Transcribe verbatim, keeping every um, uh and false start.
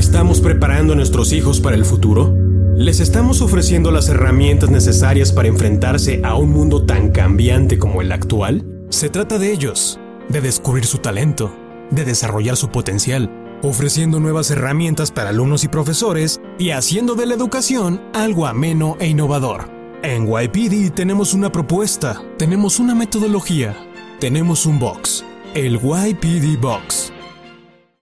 ¿Estamos preparando a nuestros hijos para el futuro? ¿Les estamos ofreciendo las herramientas necesarias para enfrentarse a un mundo tan cambiante como el actual? Se trata de ellos, de descubrir su talento, de desarrollar su potencial, ofreciendo nuevas herramientas para alumnos y profesores y haciendo de la educación algo ameno e innovador. En Y P D tenemos una propuesta, tenemos una metodología, tenemos un box, el Y P D Box.